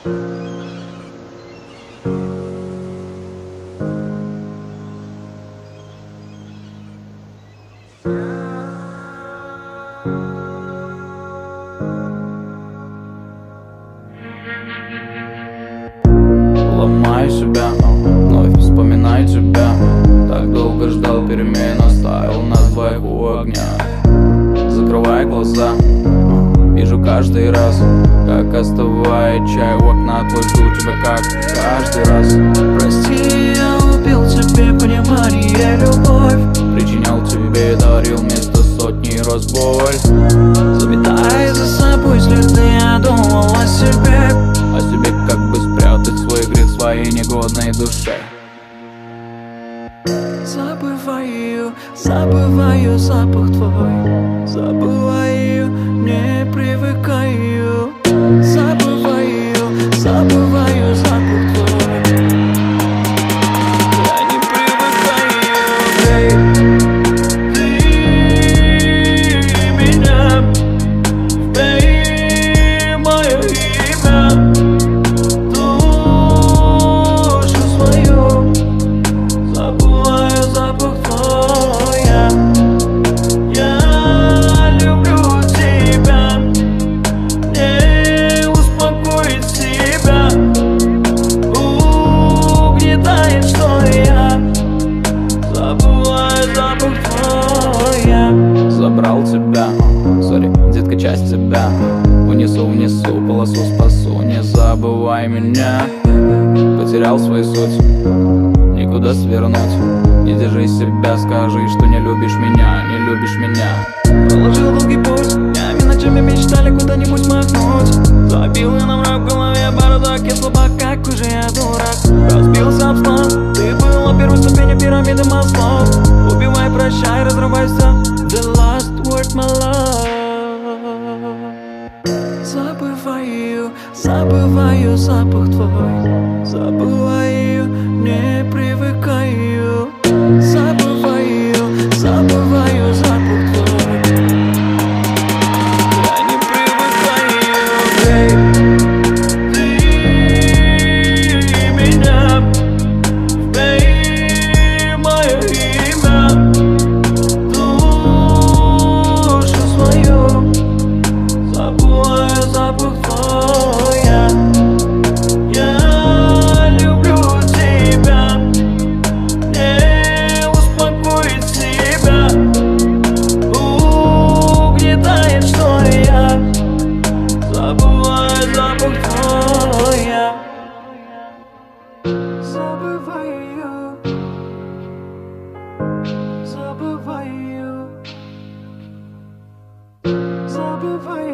Ломаю себя, вновь вспоминаю тебя. Так долго ждал перемен, оставил нас двоих у огня. Закрывай глаза, вижу каждый раз, как остывает чай у окна. Твой жду тебя, как каждый раз. Прости, я убил тебе понимание, любовь. Причинял тебе, дарил вместо сотни раз боль. Заметая за собой следы, я думал о себе. О себе, как бы спрятать свой грех в своей негодной душе. Забываю, забываю запах твой. Забываю, не привыкаю. Забываю, забываю запах твой. Я не привыкаю. Эй, ты меня, вбей мое имя, душу свою. Забываю запах твой. Я люблю тебя, не успокоить себя, угнетает, что я забываю запах твой. Забрал тебя, сори, детка, часть тебя. Унесу, унесу, полосу спасу, не забывай меня. Потерял свою суть, никуда свернуть. Не держи себя, скажи, что не любишь меня, не любишь меня. Проложил долгий путь, днями, ночами мечтали куда-нибудь махнуть. Забил я на мрак в голове, бардак, я слабак, какой же я дурак. Разбился об слон, ты был на первой ступени пирамиды Маслоу. Убивай, прощай, разрывайся, the last word, my love. Забываю, забываю запах твой. Забываю, не привыкаю. Забываю, забываю запах твой. Я не привыкаю. Эй, ты меня, вбей мое имя, душу свою. Забываю запах твой. Я люблю тебя, не успокоить себя, угнетает, что я забываю запах твой. Забываю, забываю, забываю.